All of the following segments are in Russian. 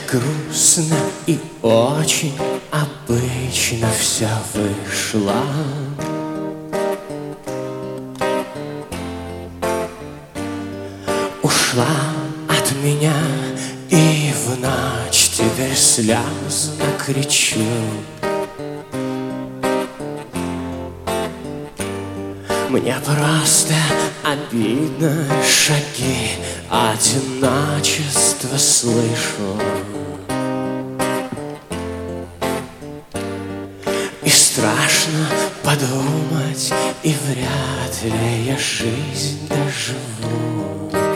грустно и очень обычно все вышло. Ушла от меня, и в ночь теперь слезно кричу. Мне просто обидно, шаги одиночества слышу. И страшно подумать, и вряд ли я жизнь доживу.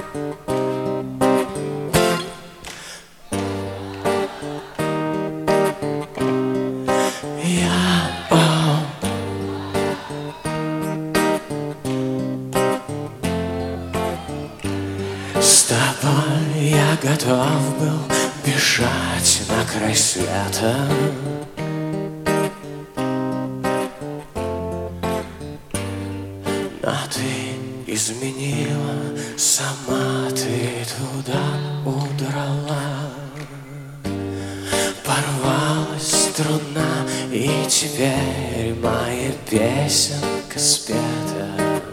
С тобой я готов был бежать на край света. Но ты изменила, сама ты туда удрала. Порвалась струна, и теперь моя песенка спета.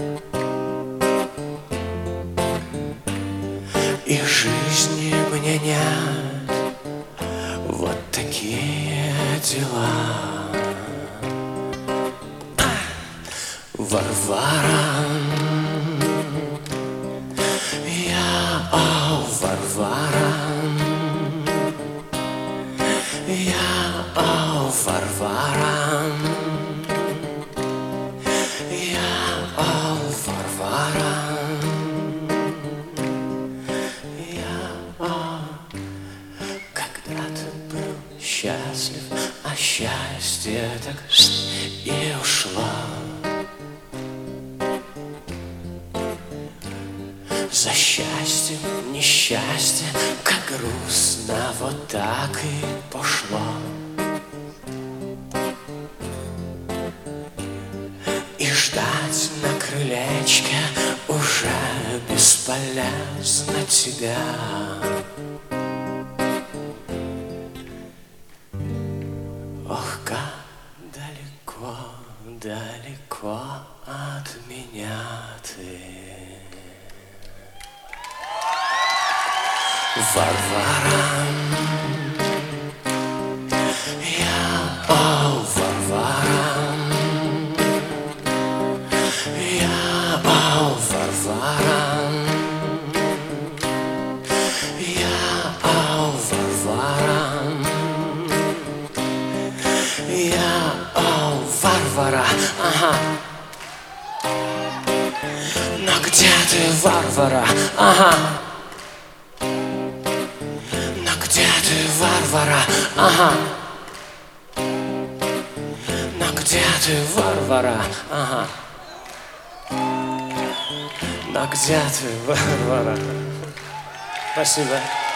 И жизни мне нет, вот такие дела. Варвара, Варвара, Варвара, Варвара. Когда ты был счастлив, а счастье так и ушло. За счастьем несчастье, как грустно, вот так и пошло. И ждать на крылечке уже бесполезно тебя. Ох, как далеко, далеко от меня ты. Варвара, Варвара, Варвара, Варвара, ага. Но где ты, Варвара, ага? Но где ты, Варвара, ага? Но где ты, Варвара, ага? Но где ты, Варвара? Спасибо.